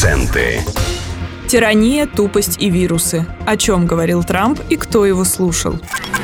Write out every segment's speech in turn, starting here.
Акценты. Тирания, тупость и вирусы. О чем говорил Трамп и кто его слушал?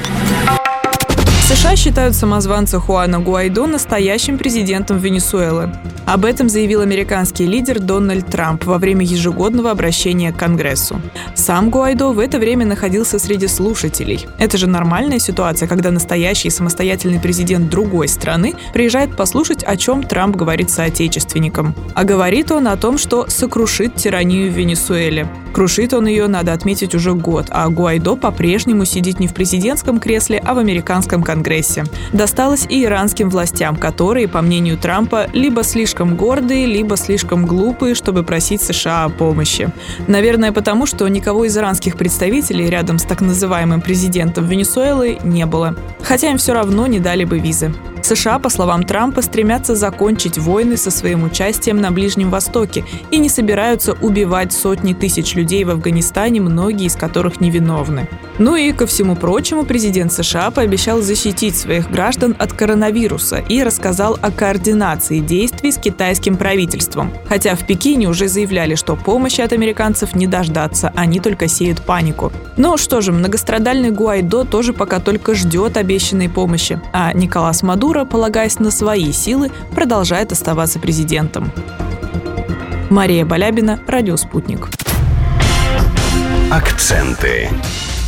США считают самозванца Хуана Гуайдо настоящим президентом Венесуэлы. Об этом заявил американский лидер Дональд Трамп во время ежегодного обращения к Конгрессу. Сам Гуайдо в это время находился среди слушателей. Это же нормальная ситуация, когда настоящий самостоятельный президент другой страны приезжает послушать, о чем Трамп говорит соотечественникам. А говорит он о том, что сокрушит тиранию в Венесуэле. Крушит он ее, надо отметить, уже год, а Гуайдо по-прежнему сидит не в президентском кресле, а в американском Конгрессе. Досталось и иранским властям, которые, по мнению Трампа, либо слишком гордые, либо слишком глупые, чтобы просить США о помощи. Наверное, потому что никого из иранских представителей рядом с так называемым президентом Венесуэлы не было. Хотя им все равно не дали бы визы. США, по словам Трампа, стремятся закончить войны со своим участием на Ближнем Востоке и не собираются убивать сотни тысяч людей в Афганистане, многие из которых невиновны. Ну и, ко всему прочему, президент США пообещал защитить своих граждан от коронавируса и рассказал о координации действий с китайским правительством. Хотя в Пекине уже заявляли, что помощи от американцев не дождаться, они только сеют панику. Ну что же, многострадальный Гуайдо тоже пока только ждет обещанной помощи, а Николас Мадуро, полагаясь на свои силы, продолжает оставаться президентом. Мария Балябина, Радио Спутник. Акценты.